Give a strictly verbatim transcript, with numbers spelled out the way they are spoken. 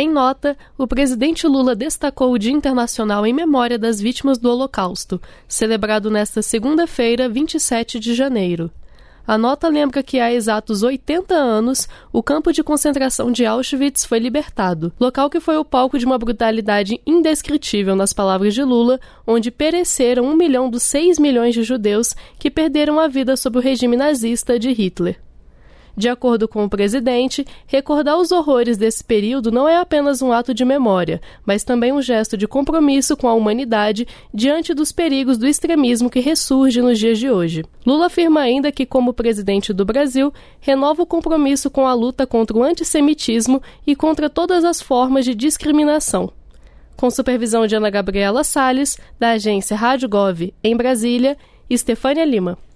Em nota, o presidente Lula destacou o Dia Internacional em memória das vítimas do Holocausto, celebrado nesta segunda-feira, vinte e sete de janeiro. A nota lembra que há exatos oitenta anos, o campo de concentração de Auschwitz foi libertado, local que foi o palco de uma brutalidade indescritível, nas palavras de Lula, onde pereceram um milhão dos seis milhões de judeus que perderam a vida sob o regime nazista de Hitler. De acordo com o presidente, recordar os horrores desse período não é apenas um ato de memória, mas também um gesto de compromisso com a humanidade diante dos perigos do extremismo que ressurge nos dias de hoje. Lula afirma ainda que, como presidente do Brasil, renova o compromisso com a luta contra o antissemitismo e contra todas as formas de discriminação. Com supervisão de Ana Gabriela Salles, da agência Rádio Gov, em Brasília, Estefânia Lima.